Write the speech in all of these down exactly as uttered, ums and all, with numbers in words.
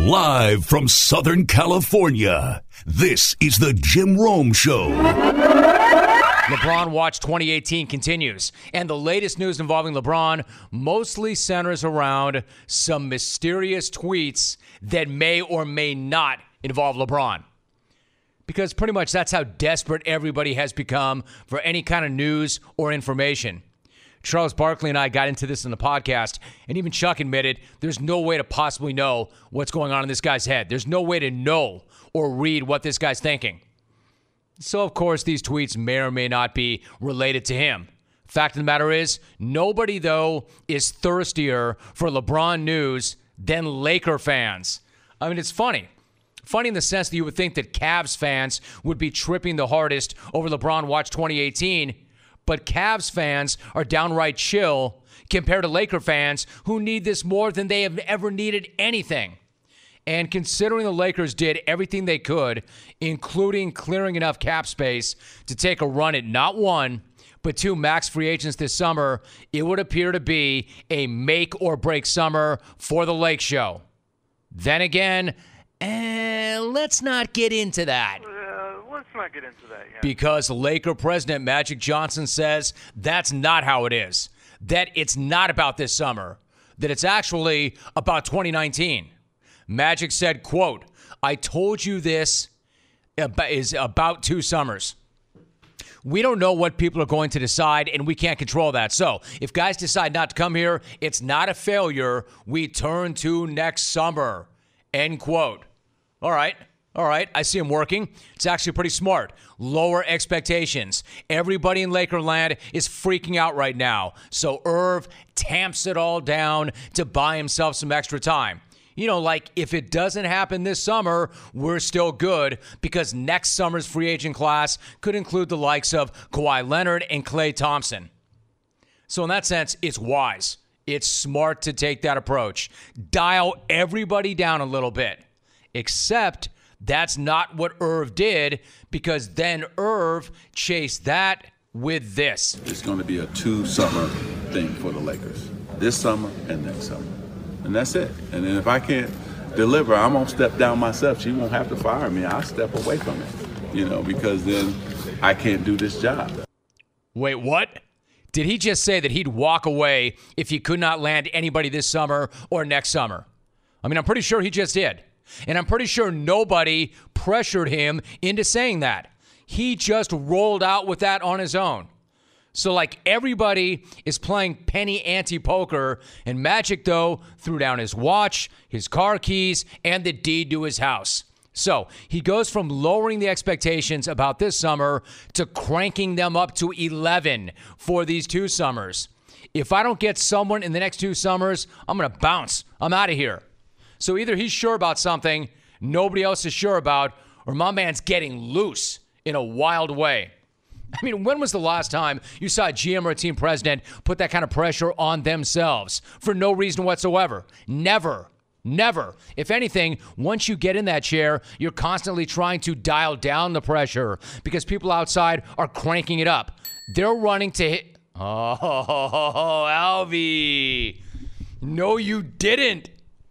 Live from Southern California, this is the Jim Rome Show. LeBron Watch twenty eighteen continues, and the latest news involving LeBron mostly centers around some mysterious tweets that may or may not involve LeBron. Because pretty much that's how desperate everybody has become for any kind of news or information. Charles Barkley and I got into this in the podcast, and even Chuck admitted there's no way to possibly know what's going on in this guy's head. There's no way to know or read what this guy's thinking. So, of course, these tweets may or may not be related to him. Fact of the matter is, nobody, though, is thirstier for LeBron news than Laker fans. I mean, it's funny. Funny in the sense that you would think that Cavs fans would be tripping the hardest over LeBron Watch twenty eighteen, but Cavs fans are downright chill compared to Laker fans who need this more than they have ever needed anything. And considering the Lakers did everything they could, including clearing enough cap space to take a run at not one, but two max free agents this summer, it would appear to be a make or break summer for the Lake Show. Then again, eh, let's not get into that. Let's not get into that, yeah. Because Laker President Magic Johnson says that's not how it is. That it's not about this summer. That it's actually about twenty nineteen. Magic said, quote, I told you this is about two summers. We don't know what people are going to decide, and we can't control that. So if guys decide not to come here, it's not a failure. We turn to next summer, end quote. All right. All right, I see him working. It's actually pretty smart. Lower expectations. Everybody in Lakerland is freaking out right now. So Irv tamps it all down to buy himself some extra time. You know, like if it doesn't happen this summer, we're still good because next summer's free agent class could include the likes of Kawhi Leonard and Klay Thompson. So in that sense, it's wise. It's smart to take that approach. Dial everybody down a little bit. Except that's not what Irv did, because then Irv chased that with this. It's going to be a two-summer thing for the Lakers. This summer and next summer. And that's it. And then if I can't deliver, I'm going to step down myself. She won't have to fire me. I'll step away from it, you know, because then I can't do this job. Wait, what? Did he just say that he'd walk away if he could not land anybody this summer or next summer? I mean, I'm pretty sure he just did. And I'm pretty sure nobody pressured him into saying that. He just rolled out with that on his own. So like everybody is playing penny ante poker, and Magic, though, threw down his watch, his car keys, and the deed to his house. So he goes from lowering the expectations about this summer to cranking them up to eleven for these two summers. If I don't get someone in the next two summers, I'm going to bounce. I'm out of here. So either he's sure about something nobody else is sure about, or my man's getting loose in a wild way. I mean, when was the last time you saw a G M or a team president put that kind of pressure on themselves for no reason whatsoever? Never. Never. If anything, once you get in that chair, you're constantly trying to dial down the pressure because people outside are cranking it up. They're running to hit. Oh, Alvy. No, you didn't.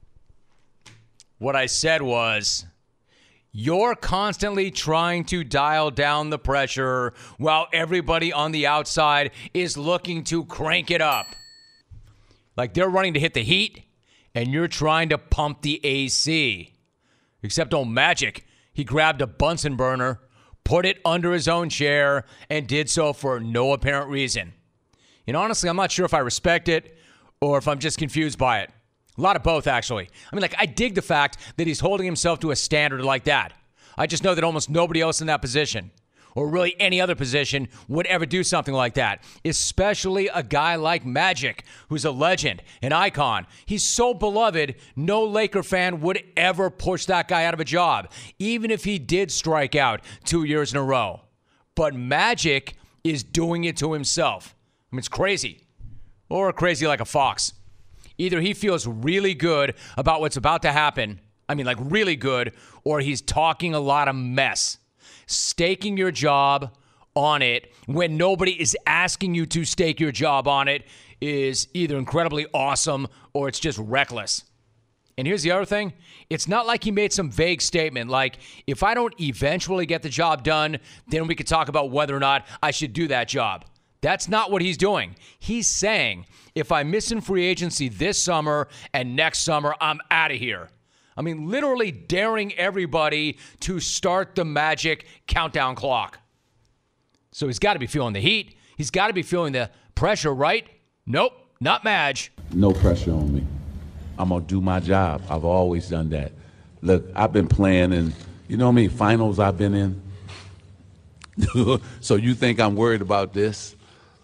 What I said was, you're constantly trying to dial down the pressure while everybody on the outside is looking to crank it up. Like they're running to hit the heat, and you're trying to pump the A C. Except on Magic, he grabbed a Bunsen burner, put it under his own chair, and did so for no apparent reason. And honestly, I'm not sure if I respect it or if I'm just confused by it. A lot of both, actually. I mean, like, I dig the fact that he's holding himself to a standard like that. I just know that almost nobody else in that position, or really any other position, would ever do something like that, especially a guy like Magic, who's a legend, an icon. He's so beloved, no Laker fan would ever push that guy out of a job, even if he did strike out two years in a row. But Magic is doing it to himself. I mean, it's crazy. Or crazy like a fox. Either he feels really good about what's about to happen, I mean, like really good, or he's talking a lot of mess. Staking your job on it when nobody is asking you to stake your job on it is either incredibly awesome or it's just reckless. And here's the other thing. It's not like he made some vague statement like, if I don't eventually get the job done, then we could talk about whether or not I should do that job. That's not what he's doing. He's saying, if I miss in free agency this summer and next summer, I'm out of here. I mean, literally daring everybody to start the Magic countdown clock. So he's got to be feeling the heat. He's got to be feeling the pressure, right? Nope, not Madge. No pressure on me. I'm going to do my job. I've always done that. Look, I've been playing in, you know how many finals I've been in? So you think I'm worried about this?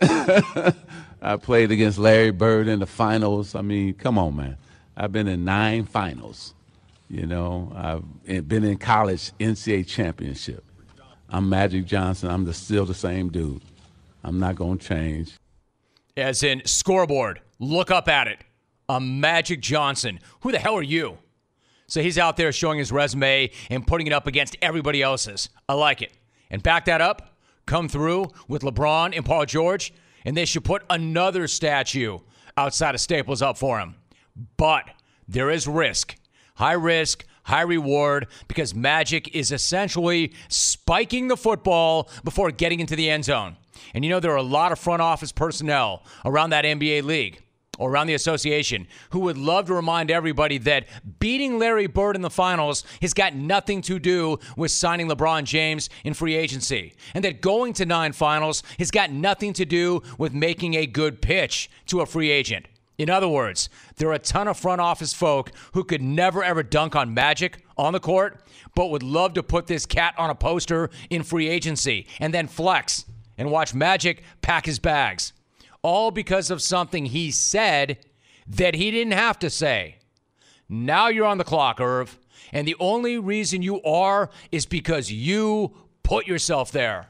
I played against Larry Bird in the finals. I mean, come on, man. I've been in nine finals. You know, I've been in college N C double A championship. I'm Magic Johnson. I'm the, still the same dude. I'm not going to change. As in scoreboard, look up at it. I'm Magic Johnson. Who the hell are you? So he's out there showing his resume and putting it up against everybody else's. I like it. And back that up, come through with LeBron and Paul George, and they should put another statue outside of Staples up for him. But there is risk. High risk, high reward, because Magic is essentially spiking the football before getting into the end zone. And you know, there are a lot of front office personnel around that N B A league or around the association who would love to remind everybody that beating Larry Bird in the finals has got nothing to do with signing LeBron James in free agency. And that going to nine finals has got nothing to do with making a good pitch to a free agent. In other words, there are a ton of front office folk who could never ever dunk on Magic on the court, but would love to put this cat on a poster in free agency and then flex and watch Magic pack his bags. All because of something he said that he didn't have to say. Now you're on the clock, Irv, and the only reason you are is because you put yourself there.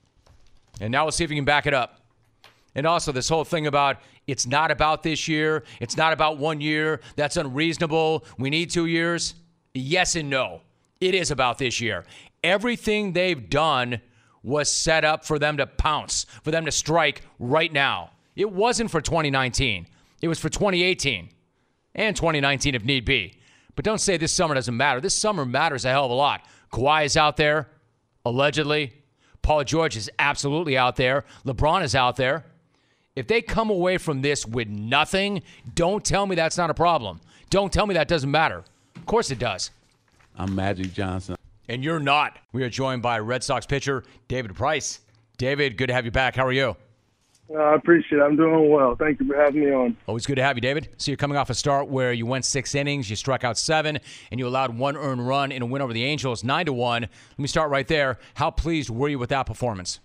And now we'll see if you can back it up. And also this whole thing about it's not about this year, it's not about one year, that's unreasonable, we need two years. Yes and no. It is about this year. Everything they've done was set up for them to pounce, for them to strike right now. It wasn't for twenty nineteen. It was for twenty eighteen and twenty nineteen if need be. But don't say this summer doesn't matter. This summer matters a hell of a lot. Kawhi is out there, allegedly. Paul George is absolutely out there. LeBron is out there. If they come away from this with nothing, don't tell me that's not a problem. Don't tell me that doesn't matter. Of course it does. I'm Magic Johnson. And you're not. We are joined by Red Sox pitcher David Price. David, good to have you back. How are you? Uh, I appreciate it. I'm doing well. Thank you for having me on. Always good to have you, David. So you're coming off a start where you went six innings, you struck out seven, and you allowed one earned run in a win over the Angels, nine to one. Let me start right there. How pleased were you with that performance?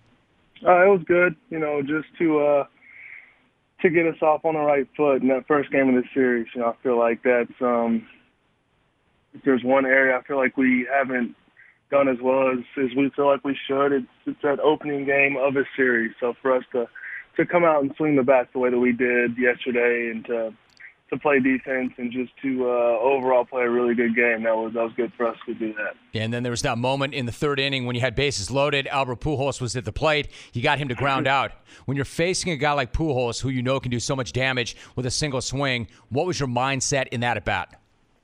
Uh, it was good, you know, just to uh, to get us off on the right foot in that first game of the series. You know, I feel like that's um, if there's one area I feel like we haven't done as well as, as we feel like we should. It's, it's that opening game of a series. So for us to, to come out and swing the bat the way that we did yesterday and to to play defense and just to uh, overall play a really good game, that was that was good for us to do that. And then there was that moment in the third inning when you had bases loaded. Albert Pujols was at the plate. You got him to ground out. When you're facing a guy like Pujols, who you know can do so much damage with a single swing, what was your mindset in that at bat?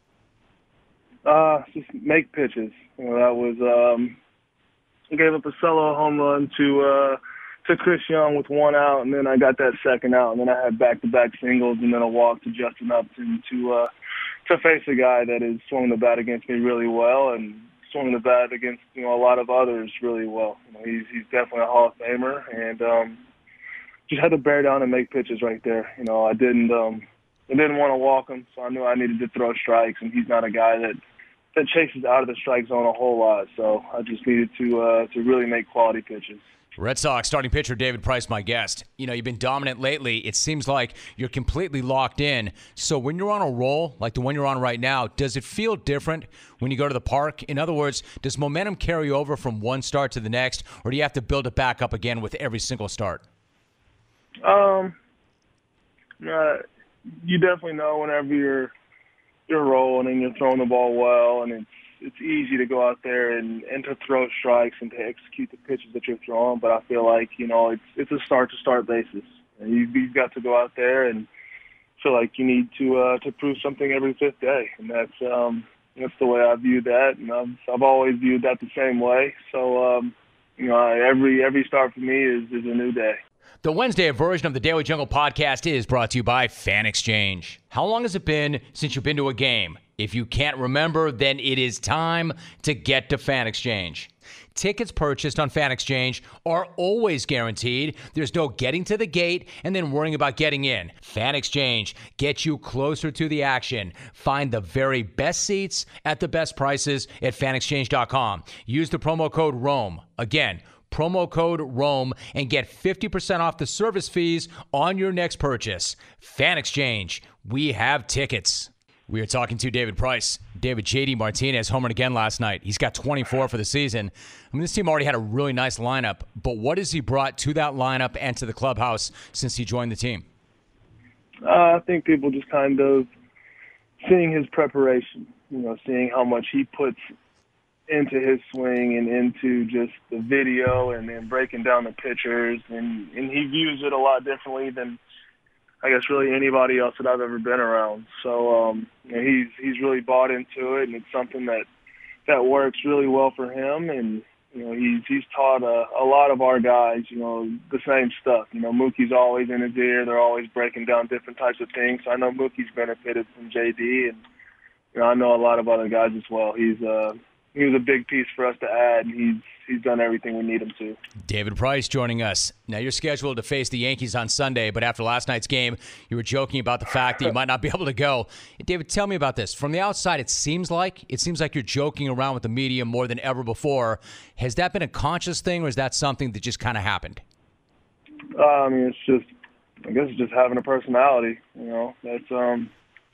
Uh, just make pitches. You know, that was um, gave up a solo home run to uh, to Chris Young with one out, and then I got that second out, and then I had back-to-back singles, and then a walk to Justin Upton to uh, to face a guy that has swung the bat against me really well and swung the bat against you know a lot of others really well. You know, he's he's definitely a Hall of Famer, and um, just had to bear down and make pitches right there. You know, I didn't um, I didn't want to walk him, so I knew I needed to throw strikes, and he's not a guy that. that chases out of the strike zone a whole lot. So I just needed to uh, to really make quality pitches. Red Sox starting pitcher David Price, my guest. You know, you've been dominant lately. It seems like you're completely locked in. So when you're on a roll, like the one you're on right now, does it feel different when you go to the park? In other words, does momentum carry over from one start to the next, or do you have to build it back up again with every single start? Um, uh, you definitely know whenever you're you're rolling and you're throwing the ball well, and it's it's easy to go out there and, and to throw strikes and to execute the pitches that you're throwing. But I feel like, you know, it's it's a start-to-start basis. And you've, you've got to go out there and feel like you need to uh, to prove something every fifth day, and that's um, that's the way I view that, and I've I've always viewed that the same way. So um, you know, every every start for me is is a new day. The Wednesday version of the Daily Jungle podcast is brought to you by Fan Exchange. How long has it been since you've been to a game? If you can't remember, then it is time to get to Fan Exchange. Tickets purchased on Fan Exchange are always guaranteed. There's no getting to the gate and then worrying about getting in. Fan Exchange gets you closer to the action. Find the very best seats at the best prices at fan exchange dot com. Use the promo code ROAM. Again, promo code ROAM and get fifty percent off the service fees on your next purchase. Fan Exchange. We have tickets. We are talking to David Price. David, J D Martinez homered again last night. He's got twenty-four for the season. I mean, this team already had a really nice lineup, but what has he brought to that lineup and to the clubhouse since he joined the team? Uh, I think people just kind of seeing his preparation, you know, seeing how much he puts into his swing and into just the video and then breaking down the pictures, and, and he views it a lot differently than I guess really anybody else that I've ever been around. So um, you know, he's he's really bought into it, and it's something that that works really well for him. And you know, he's he's taught a, a lot of our guys, you know, the same stuff. You know, Mookie's always in his ear; they're always breaking down different types of things. So I know Mookie's benefited from J D, and you know, I know a lot of other guys as well. He's uh, he was a big piece for us to add, and he's he's done everything we need him to. David Price joining us. Now, you're scheduled to face the Yankees on Sunday, but after last night's game, you were joking about the fact that you might not be able to go. David, tell me about this. From the outside, it seems like it seems like you're joking around with the media more than ever before. Has that been a conscious thing, or is that something that just kind of happened? Uh, I mean, it's just, I guess it's just having a personality. You know, that's um,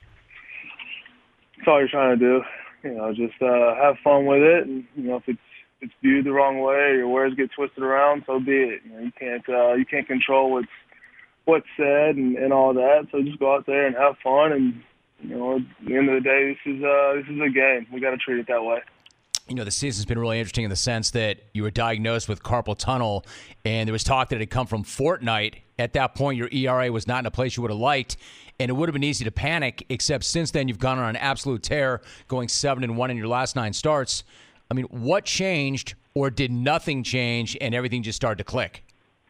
that's all you're trying to do. You know, just uh, have fun with it, and you know, if it's if it's viewed the wrong way or your words get twisted around, so be it. You know, you can't uh, you can't control what's what's said and, and all that. So just go out there and have fun, and you know, at the end of the day, this is uh, this is a game. We got to treat it that way. You know, the season's been really interesting in the sense that you were diagnosed with carpal tunnel, and there was talk that it had come from Fortnite. At that point, your E R A was not in a place you would have liked, and it would have been easy to panic, except since then you've gone on an absolute tear, going seven and one in your last nine starts. I mean, what changed, or did nothing change and everything just started to click?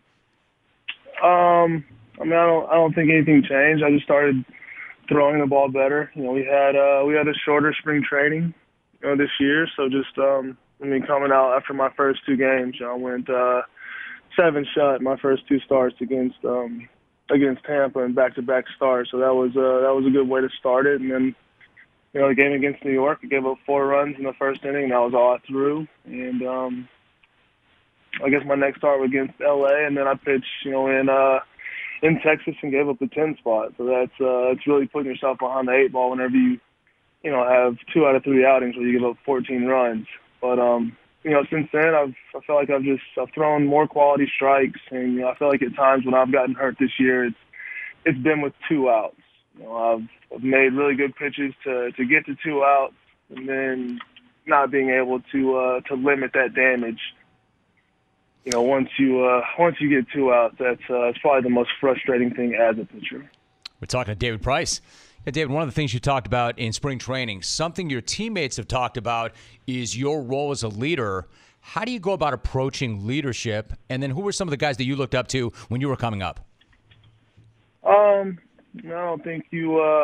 Um, I mean, I don't, I don't think anything changed. I just started throwing the ball better. You know, we had uh, we had a shorter spring training, you know, this year. So just, um, I mean, coming out after my first two games, you know, I went uh, seven shut my first two starts against um, against Tampa and back-to-back starts. So that was uh, that was a good way to start it. And then, you know, the game against New York, I gave up four runs in the first inning, and that was all I threw. And um, I guess my next start was against L A, and then I pitched, you know, in uh, in Texas and gave up the ten spot. So that's uh, it's really putting yourself behind the eight ball whenever you, you know, have two out of three outings where you give up fourteen runs. But um, you know, since then, I've I feel like I've just I've thrown more quality strikes, and you know, I feel like at times when I've gotten hurt this year, it's it's been with two outs. You know, I've, I've made really good pitches to, to get to two outs, and then not being able to uh, to limit that damage. You know, once you uh, once you get two outs, that's uh, it's probably the most frustrating thing as a pitcher. We're talking to David Price. Yeah, David, one of the things you talked about in spring training, something your teammates have talked about, is your role as a leader. How do you go about approaching leadership? And then who were some of the guys that you looked up to when you were coming up? Um. I don't think you. Uh,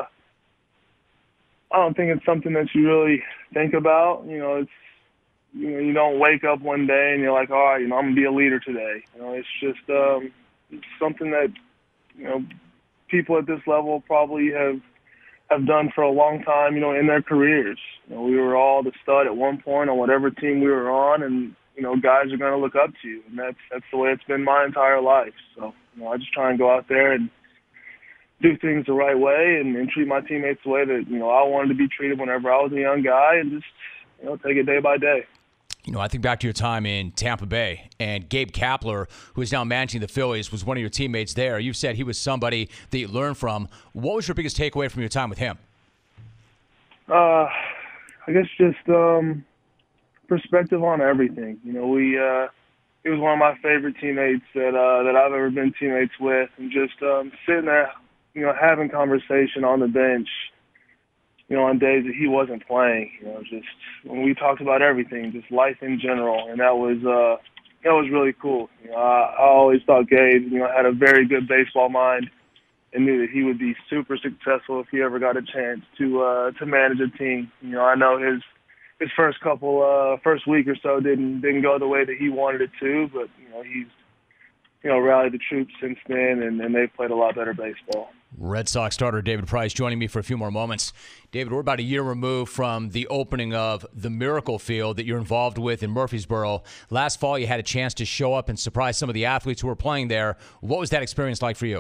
I don't think it's something that you really think about. You know, it's you know you don't wake up one day and you're like, all right, you know, I'm gonna be a leader today. You know, it's just um, it's something that you know people at this level probably have have done for a long time. You know, in their careers. You know, we were all the stud at one point on whatever team we were on, and you know, guys are gonna look up to you, and that's that's the way it's been my entire life. So, you know, I just try and go out there and do things the right way and, and treat my teammates the way that, you know, I wanted to be treated whenever I was a young guy, and just, you know, take it day by day. You know, I think back to your time in Tampa Bay, and Gabe Kapler, who is now managing the Phillies, was one of your teammates there. You've said he was somebody that you learned from. What was your biggest takeaway from your time with him? Uh, I guess just um, perspective on everything. You know, we uh, he was one of my favorite teammates that uh, that I've ever been teammates with, and just um, sitting there, you know, having conversation on the bench, you know, on days that he wasn't playing, you know, just when we talked about everything, just life in general. And that was, uh, that was really cool. You know, I, I always thought Gabe, you know, had a very good baseball mind and knew that he would be super successful if he ever got a chance to, uh, to manage a team. You know, I know his, his first couple, uh, first week or so didn't, didn't go the way that he wanted it to, but, you know, he's, you know, rallied the troops since then, and, and they've played a lot better baseball. Red Sox starter David Price joining me for a few more moments. David, we're about a year removed from the opening of the Miracle Field that you're involved with in Murfreesboro. Last fall, you had a chance to show up and surprise some of the athletes who were playing there. What was that experience like for you?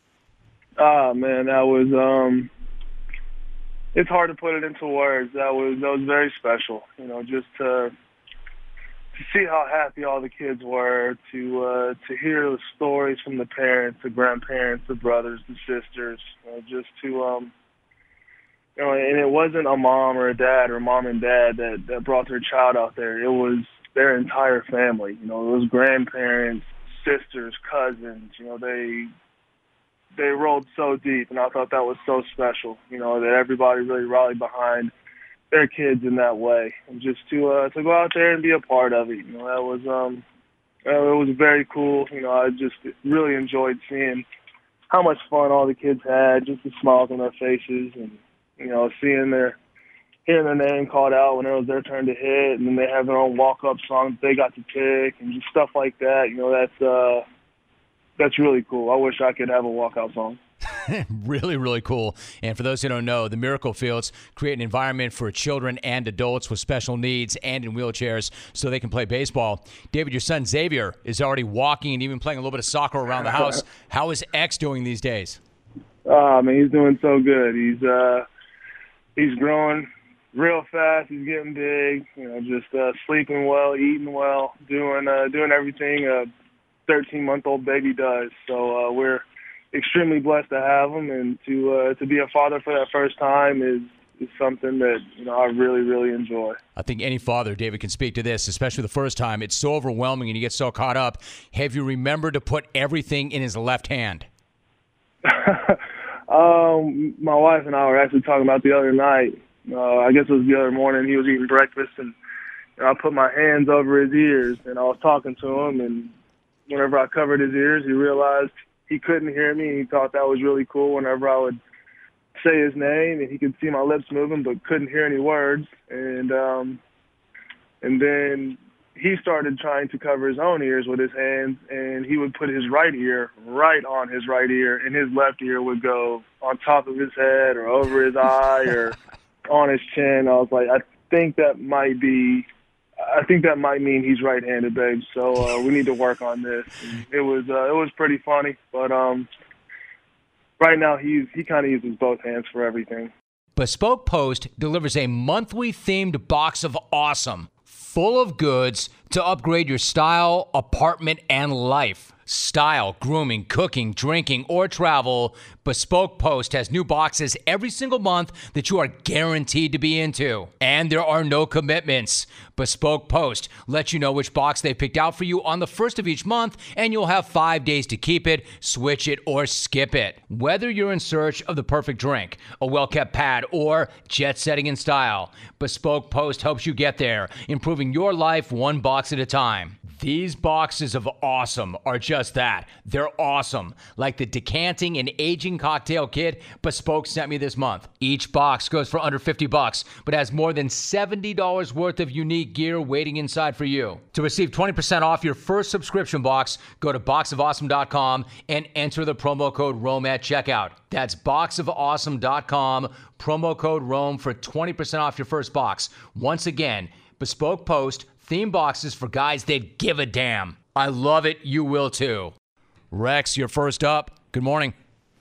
Ah, man, that was, um, it's hard to put it into words. That was, that was very special, you know, just to, to see how happy all the kids were, to uh, to hear the stories from the parents, the grandparents, the brothers, the sisters, you know, just to, um, you know, and it wasn't a mom or a dad or mom and dad that, that brought their child out there. It was their entire family. You know, it was grandparents, sisters, cousins. You know, they they rolled so deep, and I thought that was so special. You know, that everybody really rallied behind their kids in that way, and just to uh, to go out there and be a part of it. You know, that was um, uh, it was very cool. You know, I just really enjoyed seeing how much fun all the kids had, just the smiles on their faces, and you know, seeing their hearing their name called out when it was their turn to hit, and then they have their own walk-up song that they got to pick, and just stuff like that. You know, that's uh, that's really cool. I wish I could have a walk-out song. Really, really cool. And for those who don't know, the Miracle Fields create an environment for children and adults with special needs and in wheelchairs so they can play baseball. David, your son Xavier is already walking and even playing a little bit of soccer around the house. How is X doing these days? Oh, man, he's doing so good. He's uh, he's growing real fast. He's getting big. You know, just uh, sleeping well, eating well, doing uh, doing everything a thirteen-month-old baby does. So uh, we're extremely blessed to have him, and to uh, to be a father for that first time is, is something that, you know, I really, really enjoy. I think any father, David, can speak to this, especially the first time. It's so overwhelming and you get so caught up. Have you remembered to put everything in his left hand? um, my wife and I were actually talking about the other night. Uh, I guess it was the other morning. He was eating breakfast, and you know, I put my hands over his ears, and I was talking to him, and whenever I covered his ears, he realized he couldn't hear me, and he thought that was really cool whenever I would say his name, and he could see my lips moving but couldn't hear any words. And um, and then he started trying to cover his own ears with his hands, and he would put his right ear right on his right ear, and his left ear would go on top of his head or over his eye or on his chin. I was like, I think that might be I think that might mean he's right-handed, babe. So uh, we need to work on this. And it was uh, it was pretty funny, but um, right now he's he kind of uses both hands for everything. Bespoke Post delivers a monthly themed box of awesome, full of goods to upgrade your style, apartment, and life. Style, grooming, cooking, drinking, or travel, Bespoke Post has new boxes every single month that you are guaranteed to be into. And there are no commitments. Bespoke Post lets you know which box they picked out for you on the first of each month, and you'll have five days to keep it, switch it, or skip it. Whether you're in search of the perfect drink, a well-kept pad, or jet-setting in style, Bespoke Post helps you get there, improving your life one box at a time. These boxes of awesome are just that. They're awesome. Like the decanting and aging cocktail kit Bespoke sent me this month. Each box goes for under fifty bucks, but has more than seventy dollars worth of unique gear waiting inside for you. To receive twenty percent off your first subscription box, go to box of awesome dot com and enter the promo code ROME at checkout. That's box of awesome dot com, promo code ROME for twenty percent off your first box. Once again, Bespoke Post, theme boxes for guys that give a damn. I love it. You will too. Rex, you're first up. Good morning.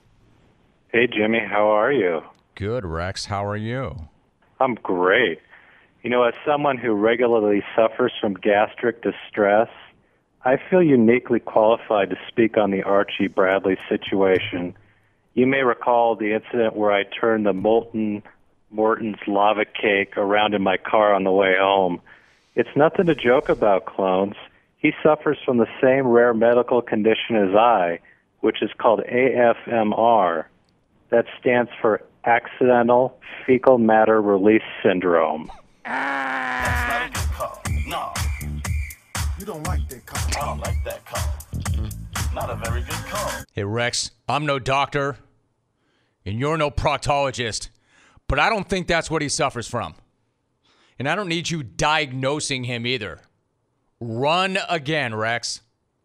Hey, Jimmy. How are you? Good, Rex. How are you? I'm great. You know, as someone who regularly suffers from gastric distress, I feel uniquely qualified to speak on the Archie Bradley situation. You may recall the incident where I turned the molten Morton's lava cake around in my car on the way home. It's nothing to joke about, clones. He suffers from the same rare medical condition as I, which is called A F M R, That stands for accidental fecal matter release syndrome. That's not a good call. No. You don't like that call. I don't like that call. Not a very good call. Hey, Rex, I'm no doctor, and you're no proctologist, but I don't think that's what he suffers from. And I don't need you diagnosing him either. Run again, Rex.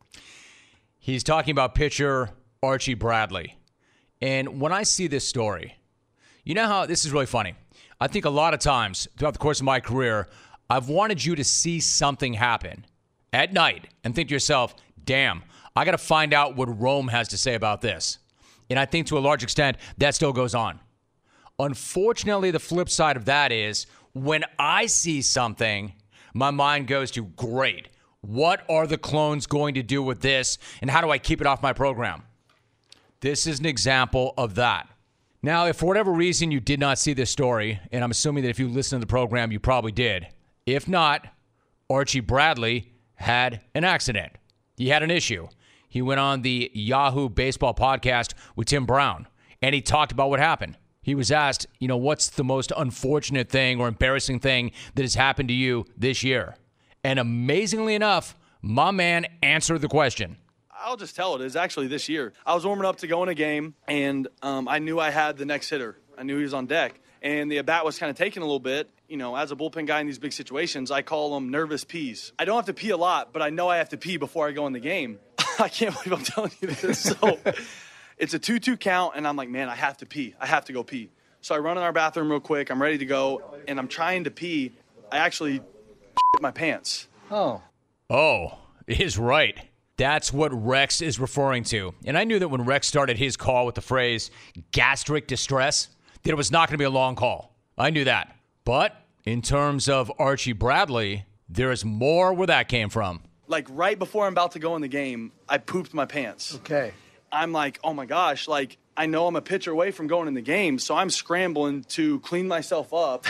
He's talking about pitcher Archie Bradley. And when I see this story, you know how this is really funny. I think a lot of times throughout the course of my career, I've wanted you to see something happen at night and think to yourself, damn, I got to find out what Rome has to say about this. And I think to a large extent, that still goes on. Unfortunately, the flip side of that is when I see something, my mind goes to, great, what are the clones going to do with this? And how do I keep it off my program? This is an example of that. Now, if for whatever reason you did not see this story, and I'm assuming that if you listened to the program, you probably did. If not, Archie Bradley had an accident. He had an issue. He went on the Yahoo Baseball podcast with Tim Brown, and he talked about what happened. He was asked, you know, what's the most unfortunate thing or embarrassing thing that has happened to you this year? And amazingly enough, my man answered the question. I'll just tell it. It's actually this year. I was warming up to go in a game, and um, I knew I had the next hitter. I knew he was on deck. And the at-bat was kind of taking a little bit. You know, as a bullpen guy in these big situations, I call them nervous pees. I don't have to pee a lot, but I know I have to pee before I go in the game. I can't believe I'm telling you this. So it's a two two count, and I'm like, man, I have to pee. I have to go pee. So I run in our bathroom real quick. I'm ready to go, and I'm trying to pee. I actually shit my pants. Oh. Oh, he's right. That's what Rex is referring to. And I knew that when Rex started his call with the phrase gastric distress, that it was not going to be a long call. I knew that. But in terms of Archie Bradley, there is more where that came from. Like right before I'm about to go in the game, I pooped my pants. Okay. I'm like, oh my gosh, like I know I'm a pitcher away from going in the game, so I'm scrambling to clean myself up.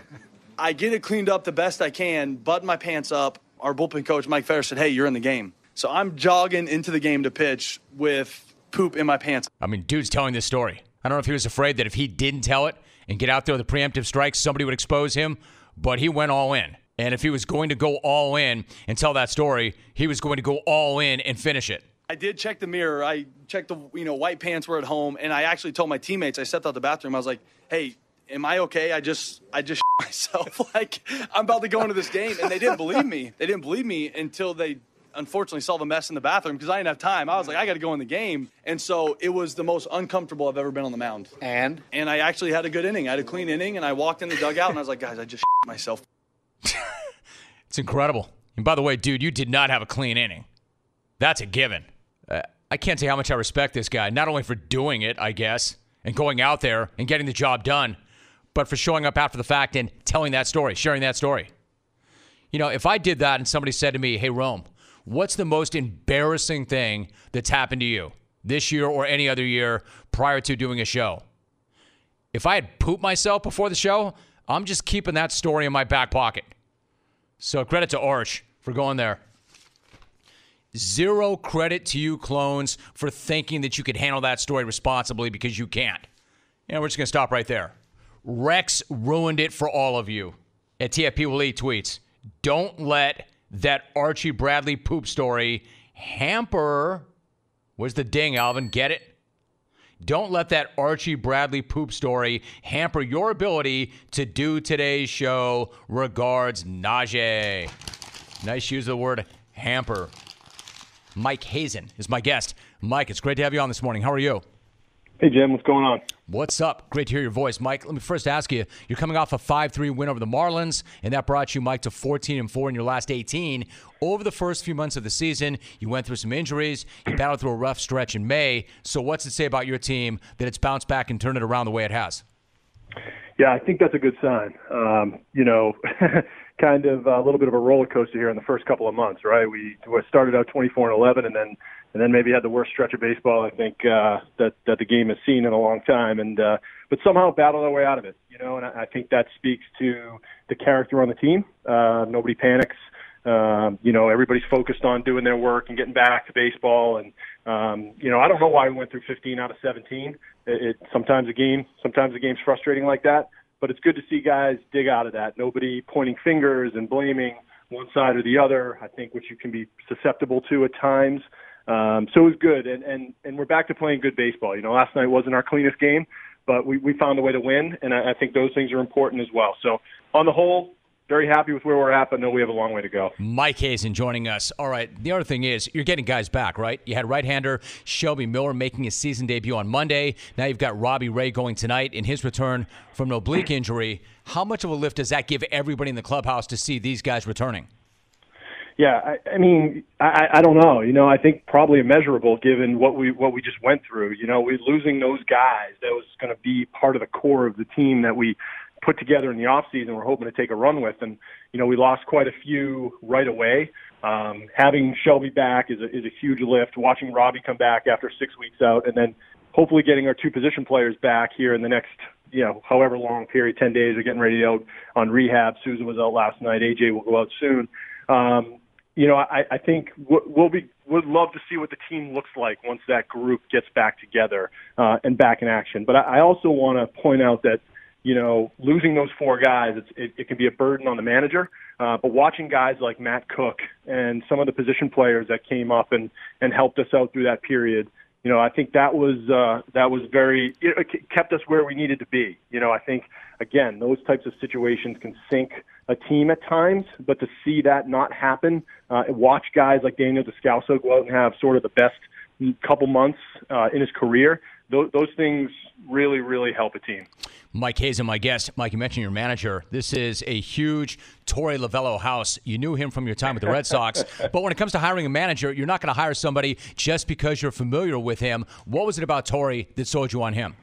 I get it cleaned up the best I can, button my pants up. Our bullpen coach, Mike Ferris, said, hey, you're in the game. So I'm jogging into the game to pitch with poop in my pants. I mean, dude's telling this story. I don't know if he was afraid that if he didn't tell it and get out there with a preemptive strike, somebody would expose him, but he went all in. And if he was going to go all in and tell that story, he was going to go all in and finish it. I did check the mirror. I checked the, you know, white pants were at home, and I actually told my teammates, I stepped out the bathroom, I was like, hey, am I okay? I just I just myself. Like, I'm about to go into this game. And they didn't believe me. They didn't believe me until they unfortunately saw the mess in the bathroom because I didn't have time. I was like, I got to go in the game. And so it was the most uncomfortable I've ever been on the mound. And? And I actually had a good inning. I had a clean inning, and I walked in the dugout, and I was like, guys, I just myself. It's incredible. And by the way, dude, you did not have a clean inning. That's a given. Uh, I can't say how much I respect this guy, not only for doing it, I guess, and going out there and getting the job done, but for showing up after the fact and telling that story, sharing that story. You know, if I did that and somebody said to me, hey, Rome, what's the most embarrassing thing that's happened to you this year or any other year prior to doing a show? If I had pooped myself before the show, I'm just keeping that story in my back pocket. So credit to Arch for going there. Zero credit to you, clones, for thinking that you could handle that story responsibly because you can't. And we're just going to stop right there. Rex ruined it for all of you. At T F P Will Eat tweets, don't let that Archie Bradley poop story hamper. Where's the ding, Alvin? Get it? Don't let that Archie Bradley poop story hamper your ability to do today's show. Regards, Najee. Nice use of the word hamper. Mike Hazen is my guest. Mike, it's great to have you on this morning. How are you? Hey, Jim. What's going on? What's up? Great to hear your voice, Mike. Let me first ask you, you're coming off a five three win over the Marlins, and that brought you, Mike, to fourteen and four in your last eighteen. Over the first few months of the season, you went through some injuries. You battled through a rough stretch in May. So what's it say about your team that it's bounced back and turned it around the way it has? Yeah, I think that's a good sign. Um, you know, kind of a little bit of a roller coaster here in the first couple of months, right? We started out twenty-four and eleven, and then and then maybe had the worst stretch of baseball I think uh, that that the game has seen in a long time, and uh, but somehow battled our way out of it. You know, and I, I think that speaks to the character on the team. Uh, nobody panics. Um, you know, everybody's focused on doing their work and getting back to baseball, and Um, you know, I don't know why we went through fifteen out of seventeen. It, it sometimes a game, sometimes a game's frustrating like that. But it's good to see guys dig out of that. Nobody pointing fingers and blaming one side or the other. I think which you can be susceptible to at times. Um, so it was good, and, and and we're back to playing good baseball. You know, last night wasn't our cleanest game, but we, we found a way to win, and I, I think those things are important as well. So on the whole, very happy with where we're at, but know we have a long way to go. Mike Hazen joining us. All right, the other thing is you're getting guys back, right? You had right-hander Shelby Miller making his season debut on Monday. Now you've got Robbie Ray going tonight in his return from an oblique injury. How much of a lift does that give everybody in the clubhouse to see these guys returning? Yeah, I, I mean, I, I don't know. You know, I think probably immeasurable given what we what we just went through. You know, we losing those guys, that was going to be part of the core of the team that we put together in the offseason we're hoping to take a run with. And, you know, we lost quite a few right away. Um, having Shelby back is a, is a huge lift. Watching Robbie come back after six weeks out, and then hopefully getting our two position players back here in the next, you know, however long period, ten days, are getting ready to out on rehab. Susan was out last night. A J will go out soon. Um, You know, I, I think we'll be would love to see what the team looks like once that group gets back together uh, and back in action. But I, I also want to point out that, you know, losing those four guys, it's, it, it can be a burden on the manager. Uh, but watching guys like Matt Cook and some of the position players that came up and, and helped us out through that period, you know, I think that was uh, that was very it kept us where we needed to be. You know, I think again those types of situations can sink a team at times, but to see that not happen, uh, watch guys like Daniel Descalso go out and have sort of the best couple months uh, in his career. Those, those things really, really help a team. Mike Hazen, my guest. Mike, you mentioned your manager. This is a huge Torey Lovullo house. You knew him from your time with the Red Sox. But when it comes to hiring a manager, you're not going to hire somebody just because you're familiar with him. What was it about Torey that sold you on him?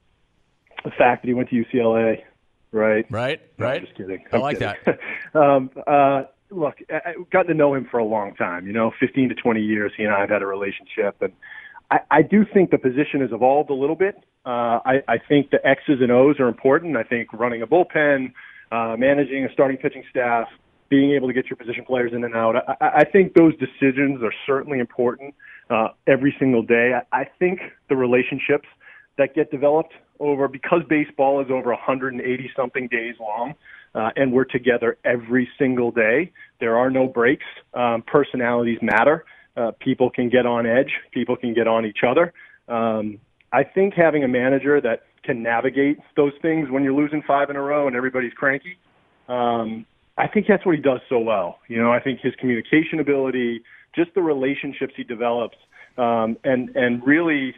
The fact that he went to U C L A, right? Right, no, right. I'm just kidding. I I'm like kidding. that. um, uh, look, I, I've gotten to know him for a long time. You know, fifteen to twenty years, he and I have had a relationship. And I, I do think the position has evolved a little bit. Uh, I, I think the X's and O's are important. I think running a bullpen, uh, managing a starting pitching staff, being able to get your position players in and out. I, I think those decisions are certainly important uh, every single day. I, I think the relationships that get developed over, because baseball is over one hundred eighty something days long, uh, and we're together every single day. There are no breaks. Um, personalities matter. Uh, people can get on edge. People can get on each other. Um, I think having a manager that can navigate those things when you're losing five in a row and everybody's cranky, um, I think that's what he does so well. You know, I think his communication ability, just the relationships he develops, um, and and really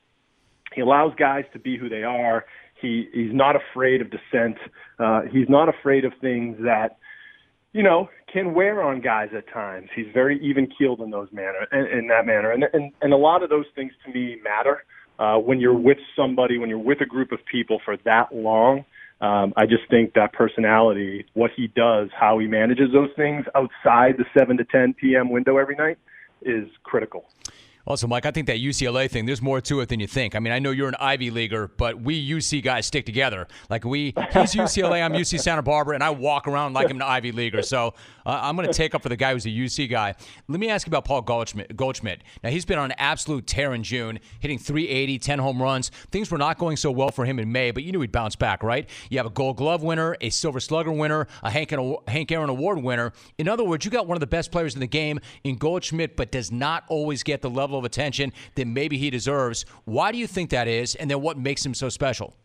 he allows guys to be who they are. He he's not afraid of dissent. Uh, he's not afraid of things that, you know, can wear on guys at times. He's very even-keeled in those manner, in, in that manner. And, and, and a lot of those things to me matter uh, when you're with somebody, when you're with a group of people for that long. Um, I just think that personality, what he does, how he manages those things outside the seven to ten p.m. window every night is critical. Also, Mike, I think that U C L A thing, there's more to it than you think. I mean, I know you're an Ivy Leaguer, but we U C guys stick together. Like, we, he's U C L A, I'm U C Santa Barbara, and I walk around like I'm an Ivy Leaguer. So uh, I'm going to take up for the guy who's a U C guy. Let me ask you about Paul Goldschmidt. Goldschmidt. Now, he's been on an absolute tear in June, hitting three eighty, ten home runs. Things were not going so well for him in May, but you knew he'd bounce back, right? You have a Gold Glove winner, a Silver Slugger winner, a Hank, Hank Aaron Award winner. In other words, you got one of the best players in the game in Goldschmidt, but does not always get the level of attention that maybe he deserves. Why do you think that is, and then what makes him so special?